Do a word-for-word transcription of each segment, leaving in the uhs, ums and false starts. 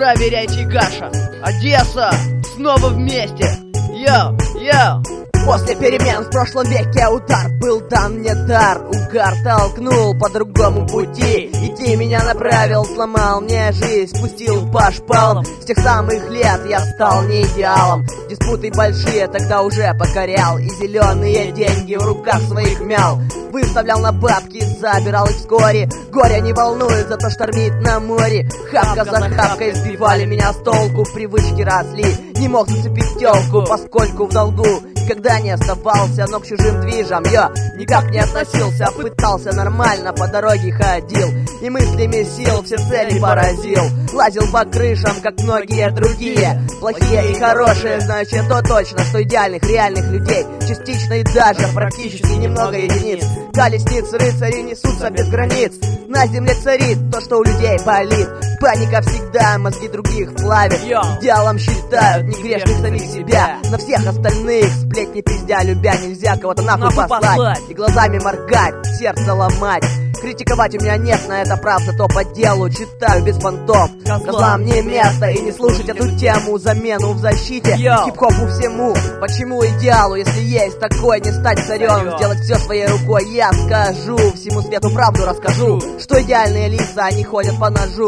Проверяйте Гаша, Одесса, снова вместе. Йоу, йоу. После перемен в прошлом веке удар был дан мне дар. Угар толкнул по другому пути. Идти меня направил, сломал мне жизнь, спустил по шпалам. С тех самых лет я стал не идеалом. Диспуты большие тогда уже покорял, и зеленые деньги в руках своих мял. Выставлял на бабки, забирал их вскоре. Горе не волнует, зато штормит на море. Хапка за хапкой сбивали меня с толку. Привычки росли, не мог зацепить телку, поскольку в долгу никогда не оставался, но к чужим движам я никак не относился. Пытался нормально, по дороге ходил, и мыслями сил все цели поразил. Лазил по крышам, как многие другие. Плохие и хорошие, значит то точно, что идеальных, реальных людей частично и даже практически немного единиц. Колесниц рыцари несутся без границ. На земле царит то, что у людей болит. Паника всегда мозги других плавит. Идеалом считают не грешных самих себя. На всех остальных сплетни пиздя, любя, нельзя кого-то нахуй, нахуй послать. послать И глазами моргать, сердце ломать. Критиковать у меня нет на это прав, зато по делу читаю без понтов. Козлам не место, и не слушать эту тему. Замену в защите хип-хопу всему. Почему идеалу, если есть такой, не стать царем, сделать все своей рукой? Я скажу, всему свету правду расскажу, что идеальные лица, они ходят по ножу.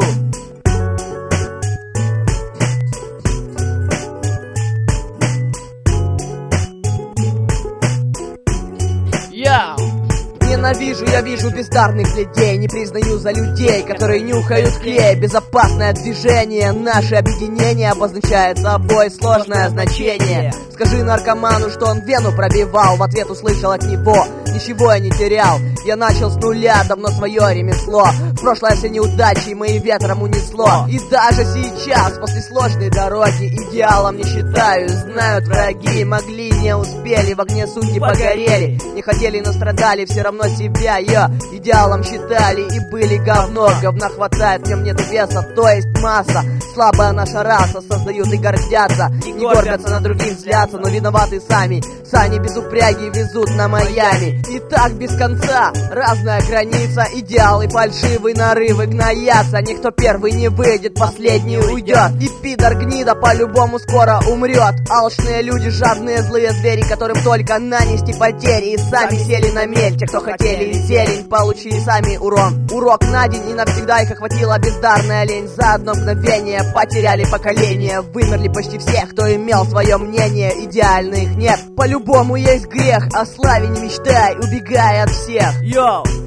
Яу! Ненавижу, я вижу бездарных людей. Не признаю за людей, которые нюхают клей. Безопасное движение, наше объединение обозначает собой сложное значение. Скажи наркоману, что он вену пробивал, в ответ услышал от него: ничего я не терял, я начал с нуля, давно свое ремесло. В прошлое все неудачи мои ветром унесло. И даже сейчас, после сложной дороги, идеалом не считаю. Знают враги, могли, не успели, в огне судьи погорели. Не хотели, но страдали, все равно себя я идеалом считали и были говно. Говна хватает, в нем нет веса, то есть масса. Слабая наша раса, создают и гордятся, и не гордятся на других, злятся, но виноваты сами. Сани без упряги везут на Майами. И так без конца, разная граница. Идеалы фальшивые, нарывы гноятся. Никто первый не выйдет, последний уйдет. И пидор гнида по-любому скоро умрет. Алчные люди, жадные злые звери, которым только нанести потери. И сами сели на мель, те, кто хотели зелень, получили сами урон. Урок на день, и навсегда их охватила бездарная лень. За одно мгновение потеряли поколение. Вымерли почти все, кто имел свое мнение. Идеальных нет, по-любому есть грех. О славе не мечтай, убегай от всех. Йоу!